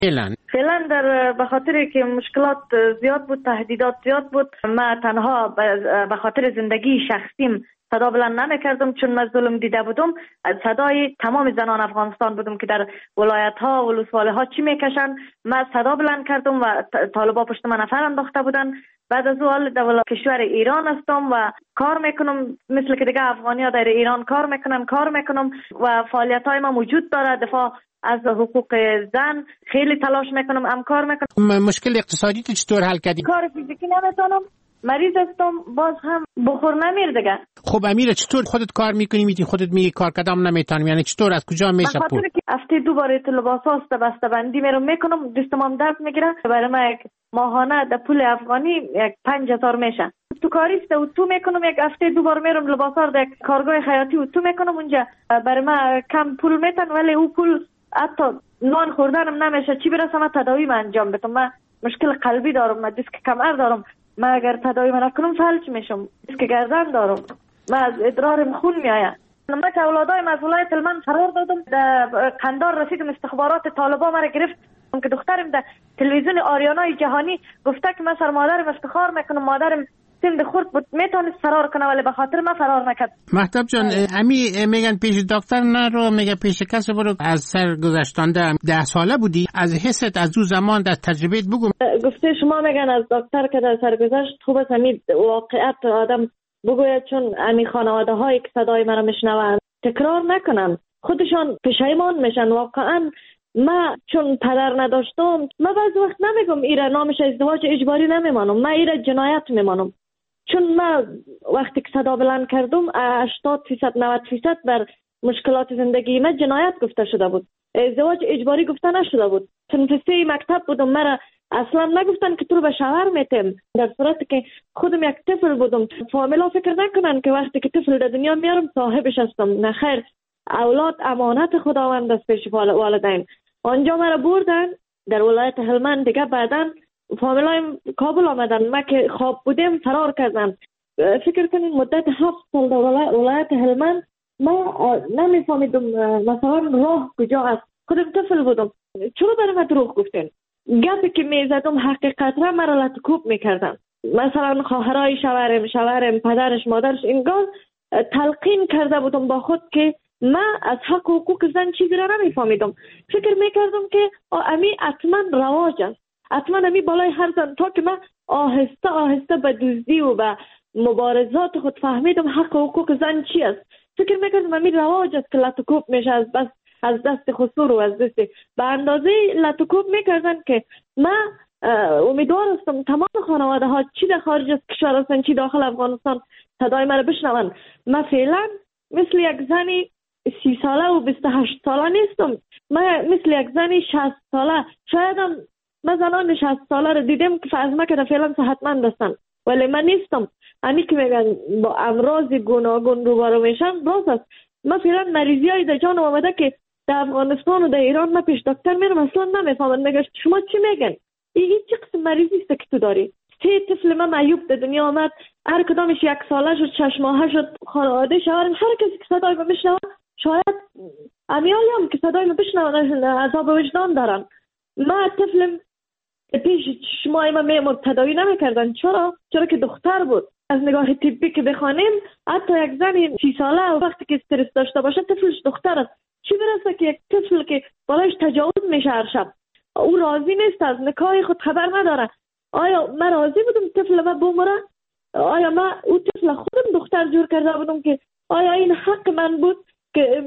فعلا به خاطر که مشکلات زیاد بود، تهدیدات زیاد بود، من تنها به خاطر زندگی شخصیم صدا بلند نمیکردم، چون من ظلم دیده بودم. صدای تمام زنان افغانستان بودم که در ولایت ها و ولسواله ها چی میکشن. من صدا بلند کردم و طالبا پشت من نفر انداخته بودن. بعد از اون در کشور ایران هستم و کار میکنم مثل که دیگه افغانی ها در ایران کار میکنم و فعالیت های ما موجود داره. دفاع از حقوق زن خیلی تلاش میکنم، هم کار میکنم. مشکل اقتصادی تو چطور حل کردی؟ کار فیزیکی نمیتونم، مریض هستم، باز هم بخور نمیر دیگه. خب امیره چطور خودت کار میکنی؟ میتی خودت میگی کار کردم نمیتونم، یعنی چطور از کجا میشه پول؟ بخاطر که هفته 2 بار لباسا است بسته بندی میکنم، دستم درد میگیره. برای من یک ماهانه در پول افغانی 5000 میشه. تو کاریست اتو میکنم، یک هفته 2 بار میرم لباسا رو در کارگاه خیاطی اتو میکنم. اونجا برای من کم پول میتن، ولی او پول حتی نان خوردنم نمیشه. چی برسم تداوی من انجام بدم؟ من مشکل قلبی دارم، من دیسک کمر دارم. من اگر تداوی من نکنم فلج میشم. دیسک گردن دارم، من از ادرارم خون میآید. من که اولادای از ولایت هلمند فرار دادم، در قندار رسیدم، استخبارات طالبا مرا گرفت که دخترم در تلویزیون آریانای جهانی گفته که من سر مادرم افتخار میکنم، مادرم سند خورد بود میتونست فرار کنه ولی به خاطر من فرار نکرد. مهتاب جان، میگن پیش دکتر نرو، میگه پیش کسی برو. از سر گذشتانده 10 ساله بودی، از حست از اون زمان در تجربهت بگو. گفته شما میگن از دکتر که در سر گذشت خوب است همین واقعیت آدم بگوید، چون همین خانواده هایی که صدای مرا میشنوند تکرار نکنن، خودشان پشیمان میشن. واقعا من چون پدر نداشتم، من بعضی وقت نمیگم ایره نامش ازدواج اجباری نمیمانم، من ایره جنایت میمانم. چون من وقتی که صدا بلند کردم 80% 90% بر مشکلات زندگی من جنایت گفته شده بود، ازدواج اجباری گفته نشده بود. تنفسی مکتب بودم، مرا اصلا نگفتن که تو رو به شوهر میتیم، در صورتی که خودم یک طفل بودم. فامیلا فکر نکنن که وقتی که طفل در دنیا میارم صاحبش هستم. نه خیر، اولاد امانت خداوند است پیش والدین. آنجا مرا بردن در ولایت هلمند، دیگه بعداً فامیلایم کابل آمدن، ما که خواب بودیم فرار کردن. فکر کنین مدت 7 سال در ولایت هلمند ما نمیفهمیدم مثلا راه کجا است. خودم طفل بودم، چرا برای من دروغ گفتین؟ گپی که میزدم حقیقت را مرا لطکوب میکردن. مثلا خواهرای شوهرم پدرش مادرش انگار تلقین کرده بودم با خود که من از حق و حقوق زن چیزی را نمیفهمیدم. فکر میکردم که امی حتما رواج است، حتما امی بالای هر زن، تا که من آهسته آهسته به دزدی و به مبارزات خود فهمیدم حق و حقوق زن چی است. فکر میکردم امی رواج است که لطکوب میشه از دست خسور و از دست به اندازه لطکوب میکردن که من امیدوار هستم تمام خانواده ها چی در خارج از کشور هستن چی داخل افغانستان صدای من بشنون. من فعلا مثل یک زنی 30 ساله و 28 ساله نیستم، من مثل یک زنی 60 ساله. شاید هم من زنان 60 ساله رو دیدم که از ما که فعلا صحتمند هستن، ولی من نیستم. همی که میگن با امراض گوناگون روبرو میشن راست است. من فعلا مریضی های در جانم آمده که در افغانستان و در ایران من پیش دکتر میرم اصلا نمیفهمم. میگه شما چی میگن؟ این چه قسم مریضی است که تو داری؟ 3 طفل من معیوب در دنیا آمد، هر کدامش 1 ساله شد 6 ماهه شد. خانواده شوهرم هر کسی که صدای من بشنوه، شاید امیالی هم که صدای من بشنوه عذاب وجدان دارن. من طفلم پیش شما من میمرد تداوی نمیکردن. چرا که دختر بود. از نگاه طبی که بخوانیم حتی یک زن 30 ساله و وقتی که استرس داشته باشه طفلش دختر است. چی برسه که یک طفل که بالایش تجاوز میشه هر شب، او راضی نیست، از نکاح خود خبر نداره. آیا من راضی بودم طفل من بمره؟ آیا من او طفل خودم دختر جور کرده بودم که آیا این حق من بود که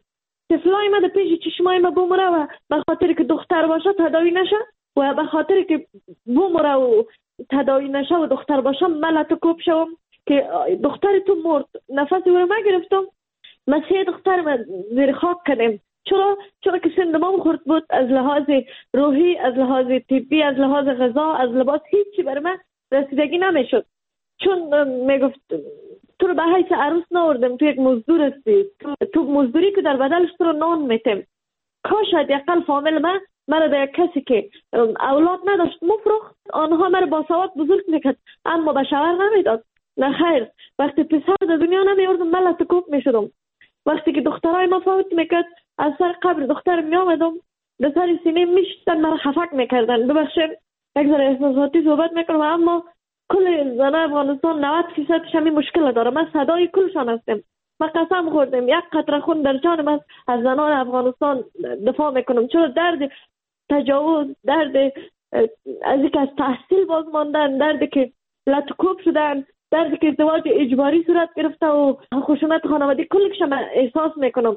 طفلای من در پیش چشمای من بمره و به خاطر که دختر باشه تداوی نشه و به خاطر که بمره و تداوی نشه و دختر باشه من لطکوب شوم که دختر تو مرد نفسی رو من گرفتم. من 3 دختر من زیر خاک کردم. چرا که سند ما خورد بود، از لحاظ روحی، از لحاظ طبی، از لحاظ غذا، از لباس، هیچی برای من رسیدگی نمیشد. چون میگفت تو رو به حیث عروس نوردم، تو یک مزدور هستی، تو مزدوری که در بدلش تو رو نان میتیم. کاش حداقل فامیل من مرا به کسی که اولاد نداشت مفروخت، آنها مرا با سواد بزرگ میکرد اما به شوهر نمیداد. نه خیر، وقتی پسر در دنیا نمیوردم من لطکوب میشدم. وقتی که دخترای ما فوت میکرد از سر قبر دختر میامدم در سر سینه میشتن، مرا خفک میکردن. ببخشید یک ذره احساساتی صحبت میکنم، اما کل زن افغانستان 90% همین مشکل داره. من صدای کلشان هستم. من قسم خوردم یک قطره خون در جانم از زنان افغانستان دفاع میکنم، چرا درد تجاوز، درد از اینکه از تحصیل باز ماندن، دردی که لطکوب شدن، دردی که ازدواج اجباری صورت گرفته و خشونت خانوادگی، کلش من احساس میکنم.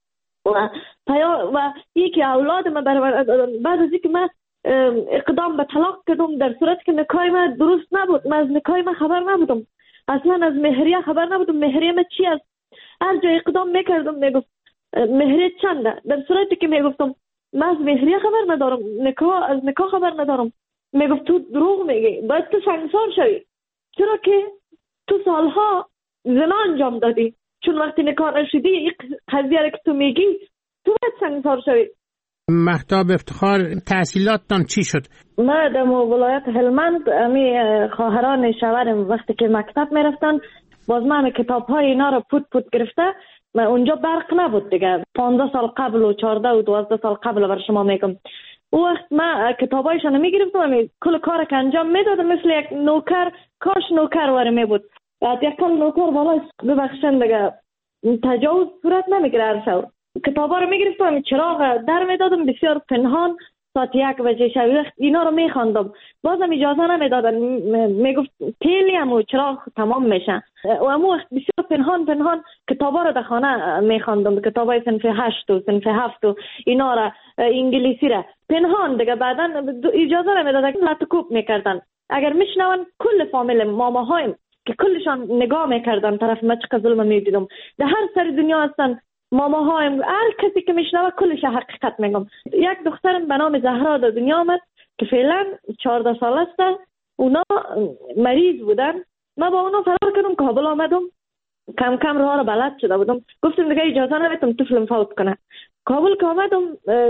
و یکی اولاد من بعد از اینکه من اقدام به طلاق کردم، در صورت که نکاح من درست نبود، من از نکاح من خبر نبودم، اصلا از مهریه خبر نبودم، مهریه من چی است. هر جا اقدام میکردم میگفت مهریه چنده، در صورتی که میگفتم من از مهریه خبر ندارم، از نکاح خبر ندارم، میگفت تو دروغ میگی، باید تو سنگسار شوی، چرا که تو سالها زنا انجام دادی، چون وقتی نکاح نشدی این قضیه که تو میگی تو باید سنگسار شوی. مهتاب افتخار، تحصیلاتتان چی شد؟ من در ولایت هلمند امی خواهران شوهرم وقتی که مکتب میرفتن، باز من کتاب های اینا رو پوت گرفته و اونجا برق نبود دیگه، 15 سال قبل و 14 و 12 سال قبل بر شما میگم. او وقت من کتابایشان میگرفتم، کل کار که انجام میدادم مثل یک نوکر، کاش نوکر واره می بود. یک کل نوکر بالا ببخشن دیگه تجاوز صورت نمیگیره. هر شب کتابا رو میگرفتم، چراغ در میدادم بسیار پنهان، ساعت 1 بجه شب وقت اینا رو میخواندم، بازم اجازه نمیدادن، میگفت تیلی هم چراغ تمام میشه. و امو وقت بسیار پنهان کتابا رو در خانه میخواندم، کتابای صنف 8 و صنف 7 و اینا رو، انگلیسی رو پنهان دیگه. بعدا اجازه نمیدادن، لطکوب میکردن. اگر میشنون کل فامیل ماماهایم که کلشان نگاه میکردن طرف ما، چقدر ظلم میدیدم. در هر سر دنیا هستن ماماهایم، هر کسی که میشنوه کلش حقیقت میگم. یک دخترم به نام زهرا در دنیا آمد که فعلا 14 سال است. اونا مریض بودن، من با اونا فرار کردم، کابل آمدم، کم کم راه رو بلد شده بودم، گفتم دیگه اجازه نمیتم طفلم فوت کنه. کابل که آمدم،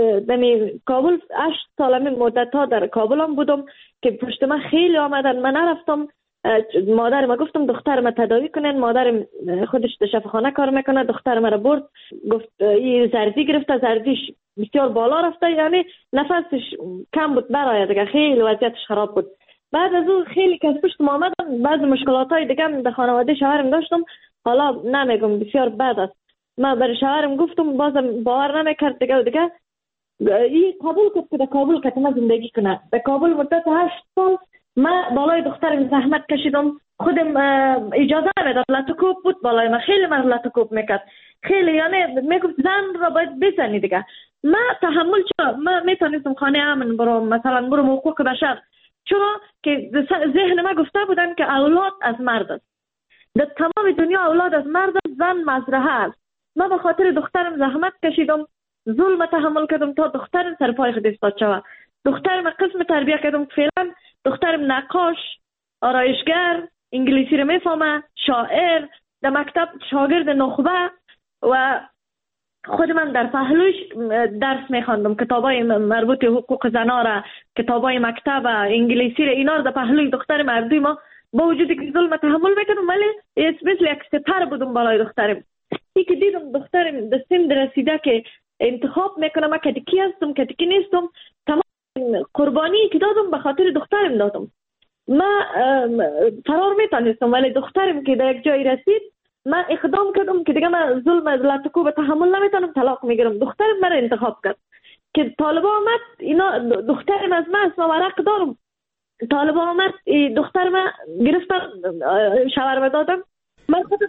کابل 8 سال مدت ها در کابل هم بودم که پشت من خیلی آمدن، من نرفتم. مادر ما گفتم دختر ما تداوی کنن، مادر خودش در شفاخانه کار میکنه، دختر ما را برد، گفت این زردی گرفته، زردیش بسیار بالا رفته، یعنی نفسش کم بود برای دیگه، خیلی وضعیتش خراب بود. بعد از اون خیلی که از پشت ما آمدن، بعض مشکلات های دیگه در خانواده شوهرم داشتم، حالا نمیگم بسیار بد است. من برای شوهرم گفتم، بازم باور نمیکرد دیگه این قبول کرد که در کابل که ما زندگی کنه. در کابل مدت 8 سال من بالای دخترم زحمت کشیدم، خودم اجازه نمیداد، لطکوب بود بالای من، خیلی من لطکوب میکرد، خیلی، یعنی میگفت زن را باید بزنی دیگه. من تحمل چرا؟ من میتونستم خانه امن برم، مثلا برم حقوق بشر، چرا که ذهن من گفته بودن که اولاد از مرد است، در تمام دنیا اولاد از مرد است، زن مزرعه است. من به خاطر دخترم زحمت کشیدم، ظلم تحمل کردم تا دخترم سر پای خود ایستاد شود. دخترم قسم تربیه کردم، فعلا دخترم نقاش، آرایشگر، انگلیسی رو میفهمه، شاعر، در مکتب شاگرد نخبه، و خود من در پهلوش درس میخواندم، کتابای مربوط حقوق زنا را، کتابای مکتب، انگلیسی را، اینا رو در پهلوی دخترم اردوی ما با وجودی که ظلم تحمل میکردم، ولی مثل یک ستر بودم بالای دخترم. ای که دیدم دخترم در سن رسیده که انتخاب میکنم که کی هستم که کی نیستم، تمام قربانی که دادم به خاطر دخترم دادم. من فرار میتونستم، ولی دخترم که در یک جایی رسید، من اقدام کردم که دیگه من ظلم از لطکوب تحمل نمیتونم، طلاق میگیرم. دخترم مرا انتخاب کرد که طالبا آمد، اینا دخترم از من است، من ورق دارم. طالبا آمد دختر من گرفتن، شاورما دادم. من خودم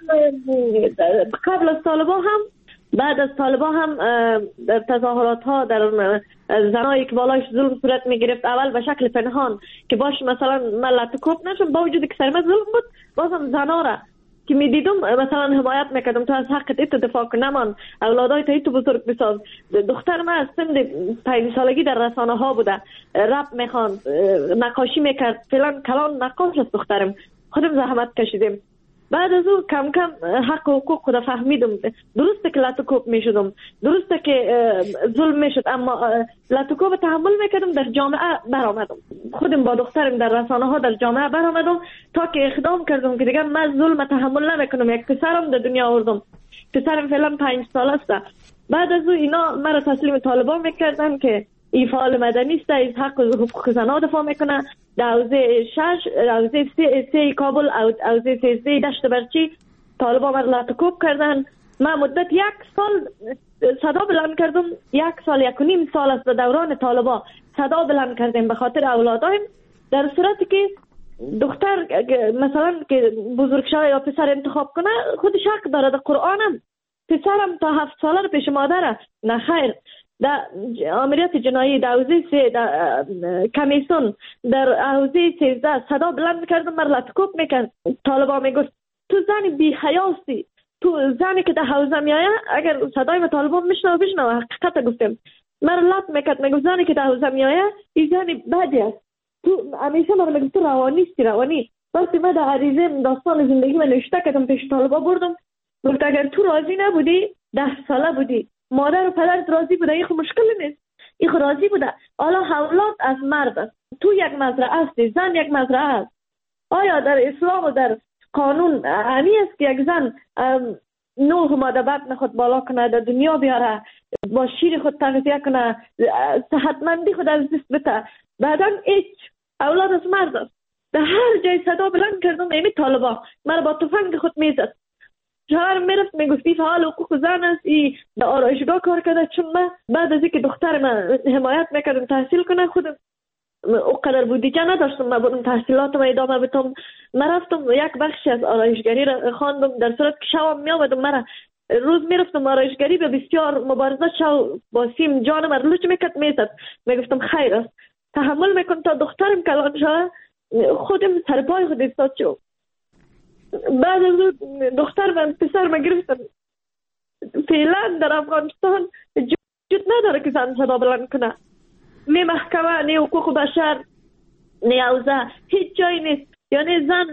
قبل از طالبا هم، بعد از طالبا هم در تظاهرات ها در زنایی که بالایش ظلم صورت می گرفت، اول به شکل پنهان که باش مثلا من لطکوب نشم، با وجودی که سرمه ظلم بود، بازم زنا را که می دیدم مثلا حمایت میکردم، تو از حقت ایتو دفاع کن، نمان اولادای تو ایتو بزرگ بساز. دختر من از سن 5 سالگی در رسانه ها بوده، رپ میخواند، نقاشی میکرد، فعلا کلان نقاش است دخترم. خودم زحمت کشیدم. بعد از او کم کم حق و حقوق خود فهمیدم. درسته که لطکوب میشدم، درسته که ظلم میشد، اما لطکوب تحمل میکردم، در جامعه برآمدم. خودم با دخترم در رسانه ها در جامعه برآمدم تا که اقدام کردم که دیگه من ظلم تحمل نمیکنم. یک پسرم در دنیا آوردم، پسرم فعلا 5 سال است. بعد از اینا مرا تسلیم طالبان میکردن که این فعال مدنی است، از حق و حقوق زنان دفاع میکنه. در حوزه 6 حوزه 3 کابل، حوزه 13 دشت برچی طالبان مرا لطکوب کردن. من مدت 1 سال صدا بلند کردم، 1 سال 1.5 سال است دوران طالبان صدا بلند کردیم به خاطر اولادایم. در صورتی که دختر مثلا که بزرگشاه یا پسر انتخاب کنه خودش حق داره. در قرآن هم پسرم تا 7 ساله پیش مادره، نه خیر. در امریت جنایی در حوزه 3 در کمیسون در حوزه 13 صدا بلند کردم، مرا لطکوب میکرد. طالبان میگفت تو زن بی حیاسی، تو زنی که در حوزه میایه اگر صدای ما طالبان بشنوه حقیقت گفتم. مرا لط میکرد، میگفت زنی که در حوزه میایه این زنی بدی است. تو همیشه مرا میگفت تو روانی. وقتی من در عریضه داستان زندگی من نوشته کردم پیش طالبان بردم، گفت اگر تو راضی نبودی 10 ساله بودی، مادر و پدرت راضی بوده، این خو مشکل نیست، این خو راضی بوده. حالا اولاد از مرد است، تو یک مزرعه هستی، زن یک مزرعه است. آیا در اسلام و در قانون همی است که یک زن 9 ماده بعد خود بالا کنه، در دنیا بیاره، با شیر خود تغذیه کنه، صحتمندی خود از دست بده، بعدا هیچ اولاد از مرد است. در هر جای صدا بلند کردم ایمی طالبان مرا با تفنگ خود میزد. شوهرم میرفت میگفتی فعال حقوق زن است، ای در آرایشگاه کار کرده. چون من بعد از اینکه دختر من حمایت میکردم تحصیل کنه، خودم اونقدر بودجه نداشتم من برم تحصیلاتم ادامه بدم. من رفتم یک بخشی از آرایشگری را خواندم، در صورت که شبم میآمدم مرا روز میرفتم آرایشگری به بسیار مبارزه شو با سیم جانم لوچ میکرد میزد. میگفتم خیر است تحمل میکنم تا دخترم کلان شد. خودم سرپای خود ایستاد شد. بعد از دختر و پسر ما گرفتن. فعلا در افغانستان وجود نداره که زن صدا بلند کنه، نه محکمه، نه حقوق بشر، نه حوزه، هیچ جایی نیست. یعنی زن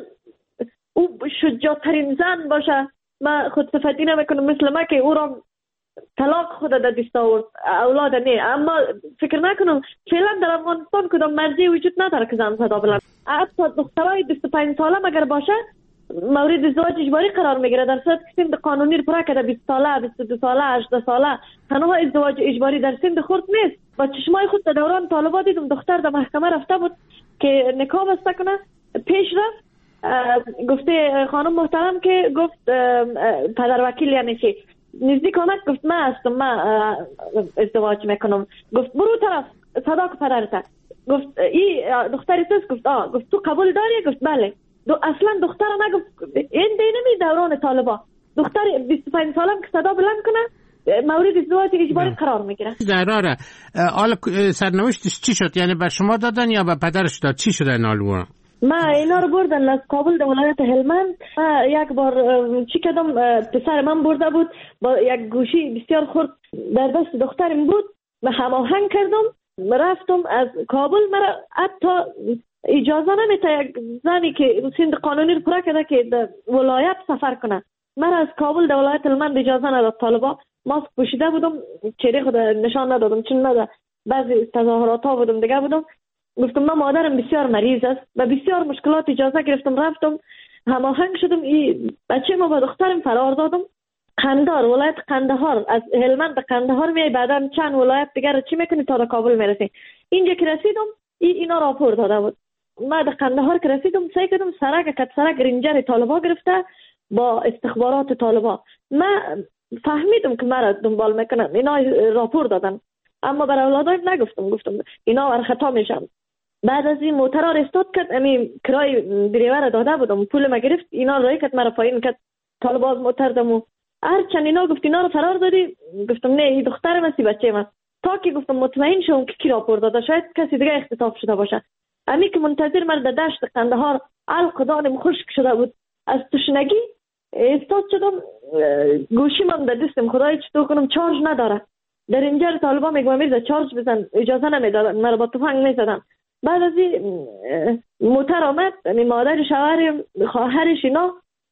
او شجاعترین زن باشه. من خود صفتی نمیکنم مثل من که او را طلاق خود در دست آورد، اولاد نه. اما فکر نکنم فعلا در افغانستان کدام مرزی وجود نداره که زن صدا بلند. حتی دخترای 25 ساله مگر باشه مورد ازدواج اجباری قرار میگیره. در صورت که سن قانونی رو پوره کرده 20 ساله، 22 ساله، 18 ساله، تنها ازدواج اجباری در سن خرد نیست. با چشمای خود در دوران طالبان دیدم دختر در محکمه رفته بود که نکاح بسته کنه، پیش رفت گفته خانم محترم که گفت پدر وکیل یعنی چی نزدیک آمد، گفت من هستم، من ازدواج میکنم. گفت برو طرف صدا که پدرت. گفت این دختری توست؟ گفت آه. گفت تو قبول داری؟ گفت بله. اصلا دختر نگفت این دینمی دوران طالبان دختر 25 سالم که صدا بلند کنه مورد ازدواج اجباری قرار میگیره. ضراره. حالا سرنوشتش چی شد؟ یعنی به شما دادن یا به پدرش داد؟ چی شده نالو؟ ما اینا رو بردن از کابل در ولایت هلمند. یک بار چی کردم پسر من برده بود با یک گوشی بسیار خرد در دست دخترم بود، من هماهنگ کردم رفتم از کابل. مرا حتی اجازه نمیده یک زنی که سن قانونی رو پوره کرده که در ولایت سفر کنه. مرا از کابل در ولایت هلمند اجازه نداد طالبان. ماسک پوشیده بودم، چهره خود نشان ندادم چون نه بعضی تظاهرات ها بودم دیگه بودم. گفتم من مادرم بسیار مریض است و بسیار مشکلات اجازه گرفتم رفتم هماهنگ شدم. این بچه ما با دخترم فرار دادم. قندهار، ولایت قندهار، از هلمند به قندهار میای بعدا چند ولایت دیگر چی میکنی تا کابل میرسی. اینجا که رسیدم اینا راپور داده بود. ما در قندهار که رسیدم سعی کردم سرک رنجر طالبان گرفته با استخبارات طالبان. من فهمیدم که مرا دنبال میکنن، اینا راپور دادن اما برای اولادایم نگفتم. گفتم اینا ور خطا میشن. بعد از این موتر را استاد کرد، امی کرای دریور داده بودم، پول ما گرفت، اینا رای کرد مرا پایین کرد. طالبان از موتر دمو هر چند اینا گفت اینا رو فرار دادی. گفتم نه این دخترم است، بچه‌م است. تا که گفتم مطمئن شوم که کی راپور داده، شاید کسی دیگه اختطاف شده باشه. امی که منتظر مرد در دشت قندهار علق دانم خشک شده بود، از تشنگی استاد شدم. گوشی من در دستم، خدای چطور کنم چارج نداره. در اینجا طالبان میگم میرزا چارج بزن، اجازه نمیدادن، مرا با تفنگ میزدن. بعد از این موتر آمد، مادر شوهر خواهرش اینا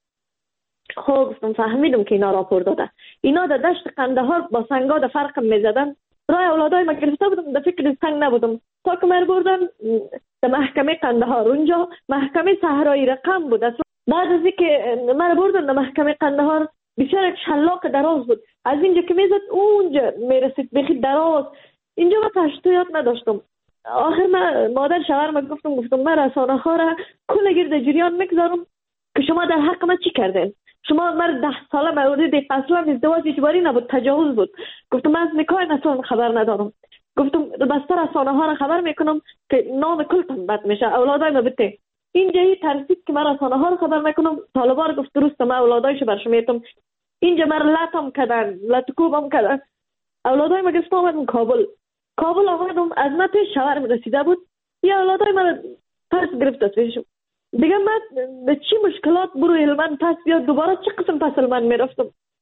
خوب گفتم فهمیدم که اینا راپور داده. اینا در دشت قندهار با سنگا در فرقم میزدن. رای اولادای ما گرفته بودم، در فکر سنگ نبودم تا که من بردن در محکمه قندهار. اونجا محکمه صحرایی رقم بود. بعد از اینکه من بردن در محکمه قندهار بسیار یک شلاق دراز بود. از اینجا که میزد اونجا میرسید بخی دراز. اینجا من پشتو یاد نداشتم. آخر من مادر شوهرم گفتم من رسانه ها را کل گرد جریان میگذارم که شما در حق من چی کردین. شما من 10 ساله مورد اصلا ازدواج اجباری نبود، تجاوز بود. گفتم من از نکاح اصلا خبر ندارم. گفتم بستر رسانه ها را خبر میکنم که نام کلتون بد میشه، اولادای ما بده. اینجا ترسید که من رسانه ها را خبر میکنم. طالبان گفت درسته من اولادایشو برش میتم. اینجا من لطم کردن، لطکوبم کردن. اولادای ما گفت آمدم کابل آمدم. از من پیش شوهرم رسیده بود، یا اولادای من پس گرفت از پیشم. دیگه من به چی مشکلات برو هلمند پس بیاد دوباره چی قسم پس هلمند میرفتم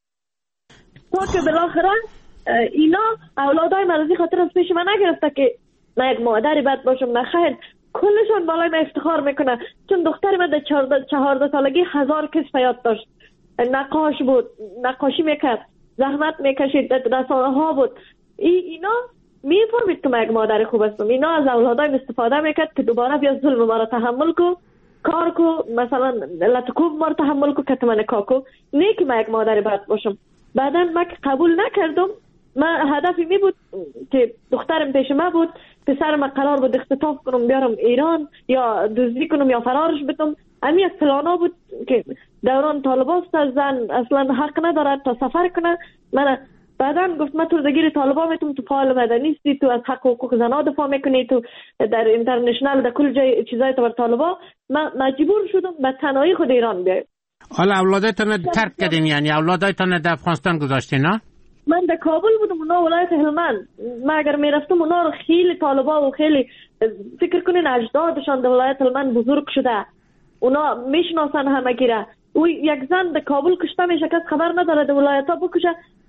تا که بالاخره اینا اولادای من از خاطر از پیش من نگرفته که من یک مادری بد باشم. نخیر، کلشون بالای من افتخار میکنه چون دختر من در 14 سالگی 1000 کس فیاد داشت. نقاش بود، نقاشی میکرد، زحمت میکشید، رسانه ها بود. اینا میفهمید که من یک مادر خوب هستم. اینا از اولادایم استفاده میکرد که دوباره بیا ظلم ما را تحمل کو، کار کو، مثلا لطکوب ما را تحمل کو، کتمن کاکو. نه که من یک مادر بد باشم. بعدا من قبول نکردم. من هدفی می بود که دخترم پیش من بود، پسرم قرار بود اختطاف کنم بیارم ایران یا دزدی کنم یا فرارش بدم. همین یک پلانا بود که دوران طالباست زن اصلا حق ندارد تا سفر کنه. من بعدا گفت من تو درگیر طالبان میتونم، تو فعال مدنیستی، تو از حق و حقوق زنها دفاع میکنی، تو در اینترنشنال در کل جای چیزای تو بر طالبان. من مجبور شدم به تنهایی خود ایران بیایم. حالا اولادایتان ترک کردین، یعنی اولادایتان در افغانستان گذاشتین نه؟ من در کابل بودم، اونا ولایت هلمند. من اگر میرفتم اونا رو خیلی طالبا و خیلی فکر کنین اجدادشان در ولایت هلمند بزرگ شده، اونا میشناسن همگی را. او یک زن در کابل کشته میشه کس خبر نداره، در ولایت ها بکشه.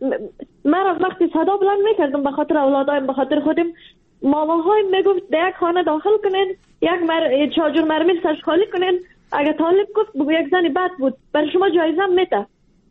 من وقتی صدا بلند میکردم به خاطر اولادایم، به خاطر خودم، ماماهای میگفت در یک خانه داخل کنین، یک چاجور مرمر سرش خالی کنین. اگه طالب گفت بگو یک زنی بد بود برای شما جایزه میده.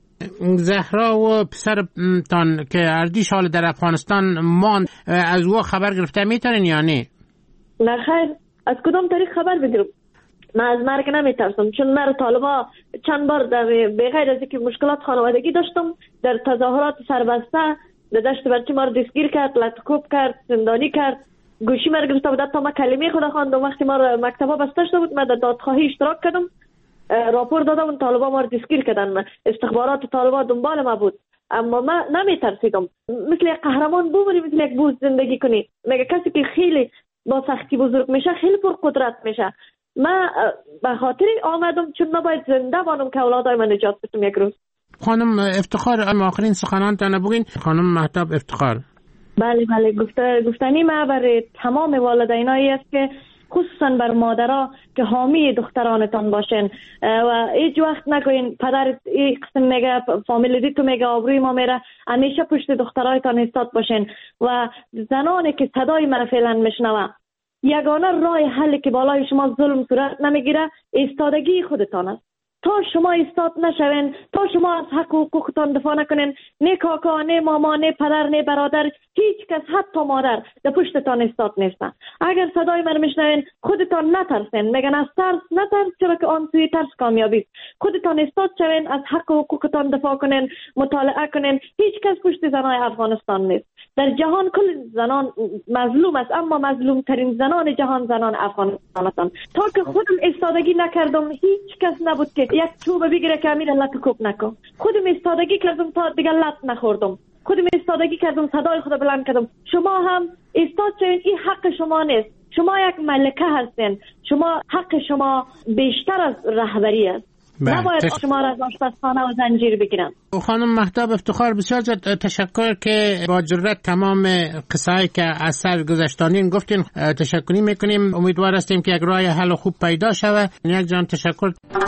زهرا و پسرتان که اردیش حال در افغانستان ماند، از او خبر گرفته میتونین یا نه؟ نه خیر، از کدام طریق خبر بگیرم؟ من از مرگ نمیترسم چون من طالبا چند بار در بغیر از اینکه مشکلات خانوادگی داشتم در تظاهرات سربسته در دشت برچی ما رو دستگیر کرد، لطکوب کرد، زندانی کرد، گوشی ما رو گرفته بود تا ما کلمه خدا خواندم. وقتی ما رو مکتبا بسته شده بود من در دادخواهی اشتراک کردم، راپور دادم، طالبا ما رو دستگیر کردن. استخبارات طالبا دنبال ما بود اما من نمیترسیدم. مثل یک قهرمان بمونی، مثل یک بوز زندگی کنی. مگه کسی که خیلی با سختی بزرگ میشه خیلی پر قدرت میشه. من به خاطر آمدم چون من باید زنده بانم که اولادای من نجات بدم یک روز. خانم افتخار، آخرین سخنانتان بگین. خانم مهتاب افتخار. بله گفتنی ما برای تمام والدینایی است که خصوصا بر مادرها که حامی دخترانتان باشین و هیچ وقت نگوین پدر این قسم میگه، فامیل دی تو میگه، آبروی ما میره. همیشه پشت دخترایتان ایستاد باشین. و زنانی که صدای من فعلا میشنوه، یگانه راه حلی که بالای شما ظلم صورت نمیگیره ایستادگی خودتان است. تا شما ایستاد نشوین، تا شما از حق و حقوقتان دفاع نکنین، نه کاکا، نه ماما، نه پدر، نه برادر، هیچ کس حتی مادر در پشتتان ایستاد نیستن. اگر صدای من میشنوین خودتان نترسین. میگن از ترس نترس چرا که آن سوی ترس کامیابی است. خودتان ایستاد شوین، از حق و حقوقتان دفاع کنین، مطالعه کنین. هیچ کس پشت زنای افغانستان نیست. در جهان کل زنان مظلوم است اما مظلوم ترین زنان جهان زنان افغانستان هستند. تا که خودم ایستادگی نکردم هیچ کس نبود که یک چوب بگیره که امیر لطکوب نکن. خودم ایستادگی کردم تا دیگه لط نخوردم. خودم ایستادگی کردم، صدای خود بلند کردم. شما هم ایستاد شوین، این حق شما نیست. شما یک ملکه هستین. شما حق شما بیشتر از رهبری است. نباید شما را از آشپزخانه و زنجیر بگیرن. خانم مهتاب افتخار، بسیار تشکر که با جرأت تمام قصه‌ای که از سر گذشتانین گفتین. تشکری میکنیم. امیدوار هستیم که یک راه حل خوب پیدا شود. یک جان تشکر.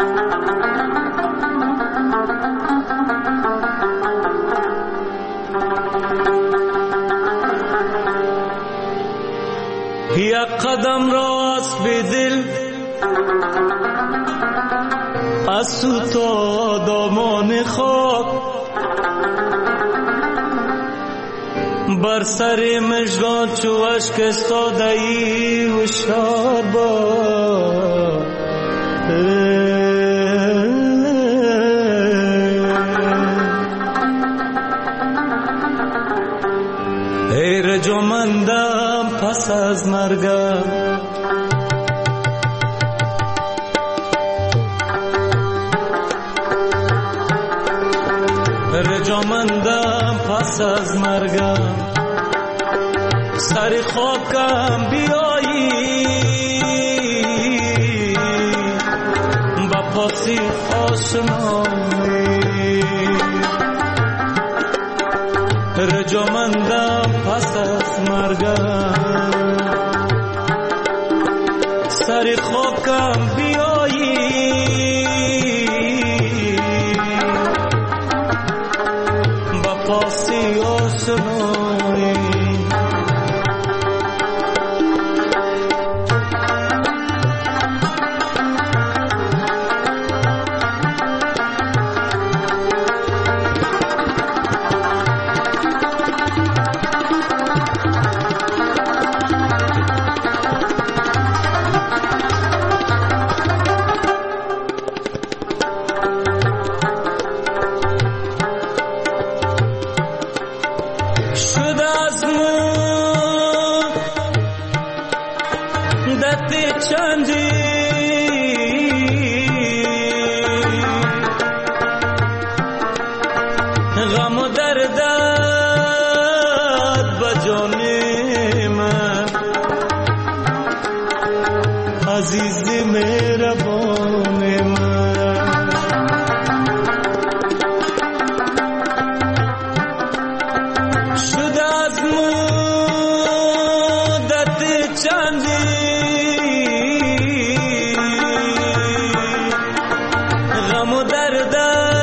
یک قدم راست به دل از تو تا دامان خاک، بر سر مژگان چو اشک استاده ای هوشیار باش. از مرگم رجامندم پس از مرگم سر خاکم بیایی با پاسی آشنایی رجامندم پس از مرگم سر خاکم بیایی با پاسی آشنایی غم و دردت بجان من عزیز مهربان من شده از مدت چندی غم و دردت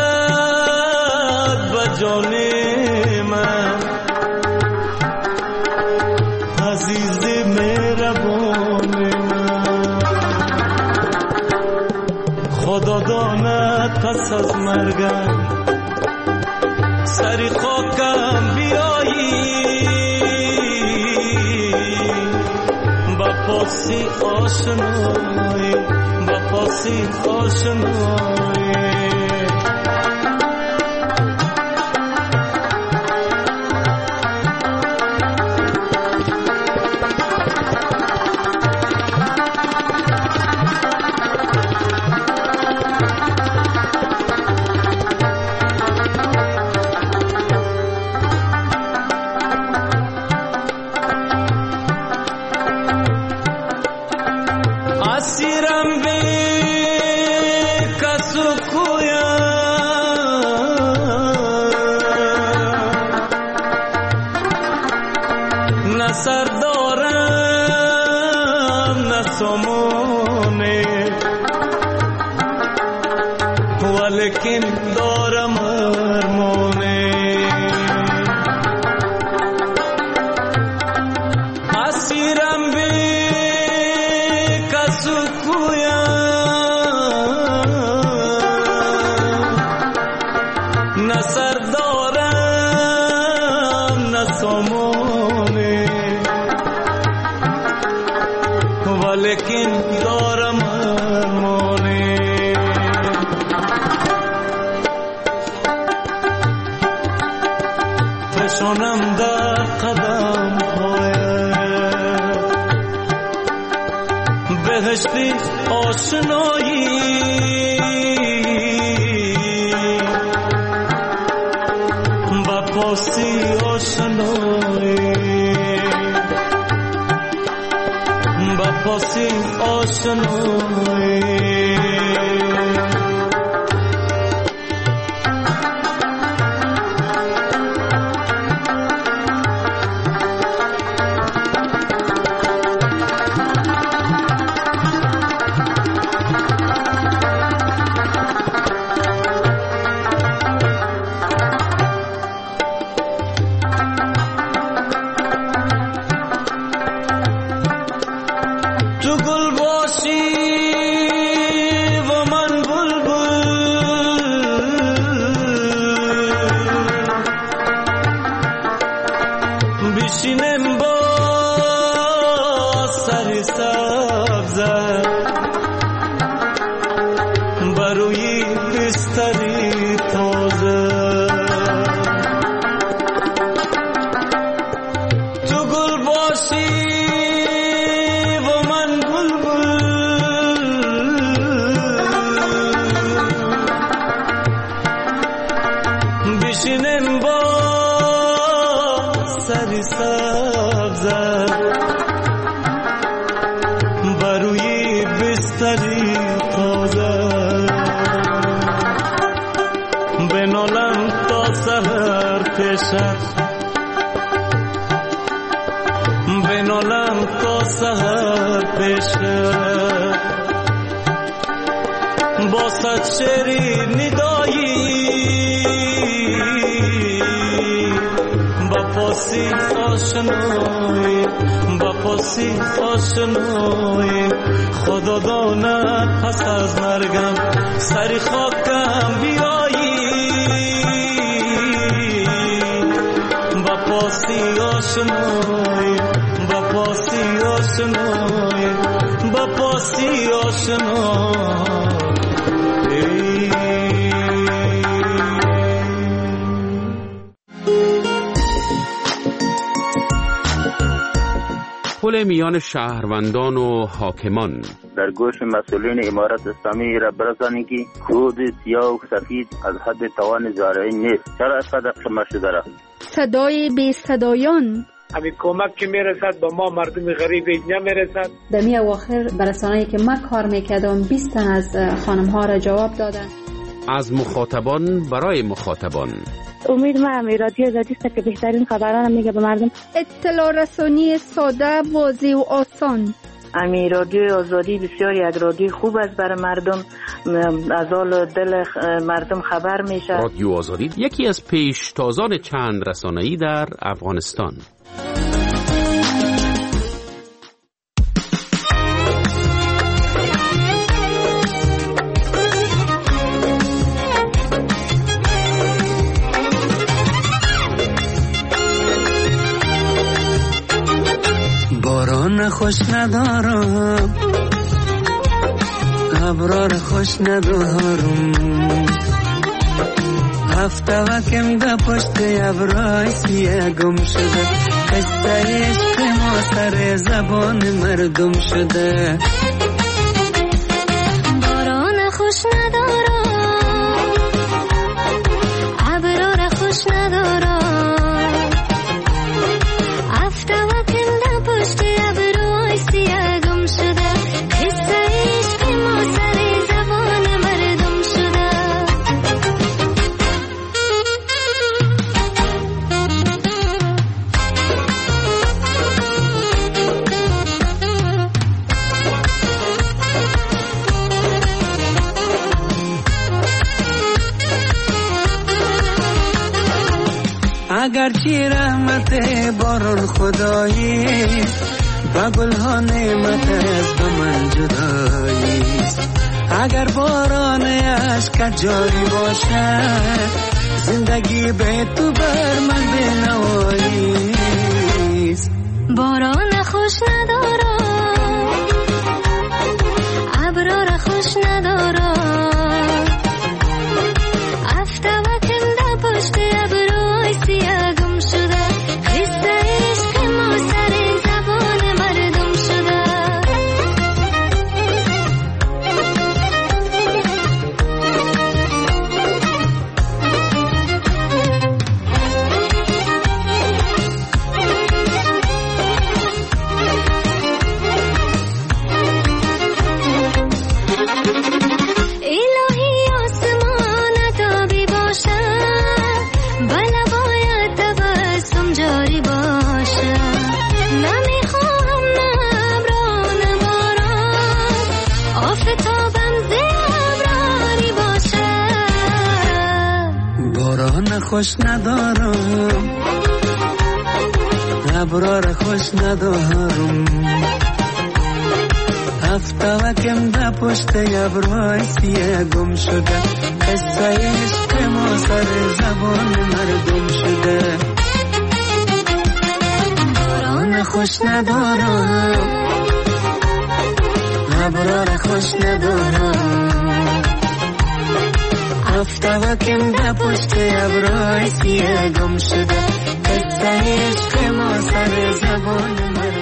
جان من عزیز مهربان من خدا داند پس از مرگم سر خاکم بیایی با پاسی آشنایی با پاسی آشنایی اسیرم به کسو کویا نه سر دارم نه سامانه ولیکن دارم ارمانه اسیرم به نه سر دارم نه سامانه ولیکن دارم ارمانه فشانم در قدم بهشتی آشنایی با پاسی آشنایی با پاسی آشنایی تو گل باشی و من بلبل بشینم با سر سبزه بروی بستری تازه تو گل باشی بستری تازه بنالم تا سحر پیشت بنالم تا سحر پیشت با صد شعری ندایی با پاسی آشنایی با پاسی آشنایی خدا داند پس از مرگم سری خاکم بیایی با پاسی آشنایی با پاسی آشنایی با پاسی آشنایی پل میان شهروندان و حاکمان. در گوش مسئولین امارت اسلامی را برسانید که کود سیاه و سفید از حد توان زارعی نیست. چرا اینقدر قمه شده را؟ صدای بی صدایان. همین کمک که میرسد به ما مردم غریب نمیرسد. در می اواخر برسانه‌ای که من کار میکردم 20 تن از خانم ها را جواب دادن. از مخاطبان برای مخاطبان. امید من رادیو آزادی است که بهترین خبران میگه به مردم. اطلاع رسانی ساده، واضح و آسان. امی رادیو آزادی بسیار یک رادیو خوب است برای مردم، از حال دل مردم خبر میشه. رادیو آزادی یکی از پیشتازان چند رسانه‌ای در افغانستان. باران خوش ندارم، ابرار خوش ندارم، هفته وکم ده پشت ابرای سیه گم شده، قصه عشق ما سر زبان مردم شده. باران خوش ندارم، ابرار خوش ندارم، اگرچه رحمت باران خدایی و گلها نعمت از به من جداییست، اگر باران عشق جاری باشد زندگی به تو بر من بنواییست. باران خوش ندارم، ابرار خوش ندارم، هفته وکم ده پشت ابروی سیاه گم شده، قصه عشق ما سر زبان مردم شده. خوش ندارم، ابرار خوش ندارم، هفته وکم ده پشت ابرای سیه گم شده، قصه عشق ما سر زبان مردم شده. باران خوش ندارم، ابرار خوش ندارم، هفته وکم ده پشت ابرای سیه گم شده، قصه عشق ما سر زبان